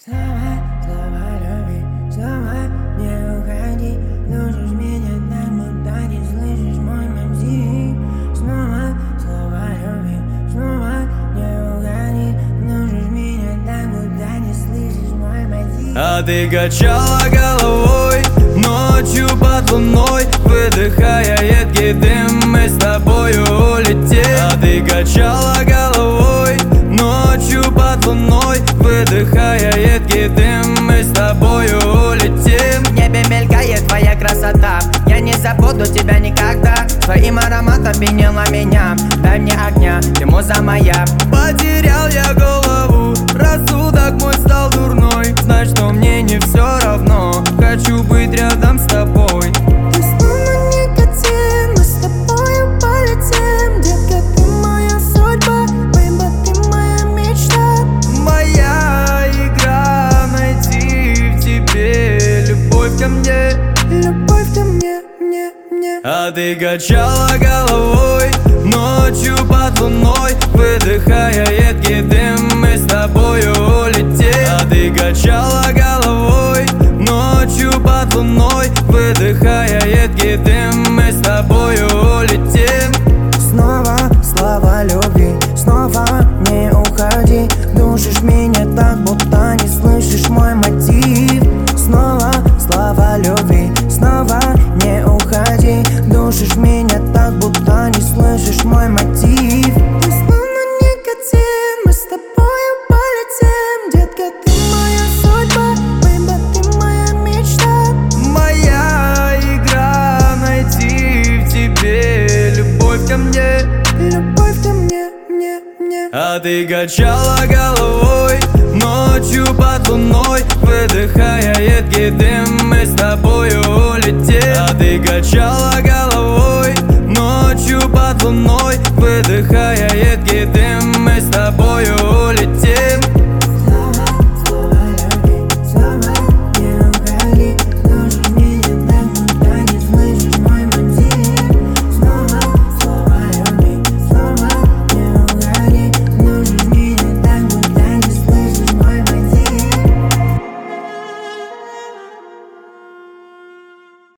Снова слова любви, снова не уходи. Слушаешь меня так, будто не слышишь мой мотив. Снова слова любви, снова не уходи. Слушаешь меня так, будто не слышишь мой мотив. А ты качала головой ночью под луной, выдыхая едкий дым, мы с тобою улетим. А ты качала головой ночью под луной, выдыхая едкий дым, мы с тобою улетим. В небе мелькает твоя красота, я не забуду тебя никогда. Твоим ароматом пьянила меня, дай мне огня, ты муза моя. Потерял я голову, рассудок мой стал дурной. Знай, что мне не все равно, хочу быть рядом с тобой. Ты словно никотин, мы с тобою полетим. Детка, ты моя судьба, бэйба, ты моя мечта. Моя игра найти в тебе любовь ко мне. Любовь ко мне, мне. А ты качала головой ночью под луной, выдыхая едкий дым, мы с тобою улетим. А ты качала головой ночью под луной, выдыхая едкий дым, мы с тобою улетим. Снова слова любви, снова не уходи. Душишь меня так, будто не слышишь мой мотив. Снова слова любви, снова не уходи. Душишь меня так, будто не слышишь мой мотив. Ты словно никотин, мы с тобою полетим. Детка, ты моя судьба, бэйба, ты моя мечта. Моя игра найти в тебе любовь ко мне. Любовь ко мне, мне. А ты качала головой ночью под луной, выдыхая едкий дым, мы с тобою улетим. А ты качала головой ночью под луной, выдыхая едкий дым,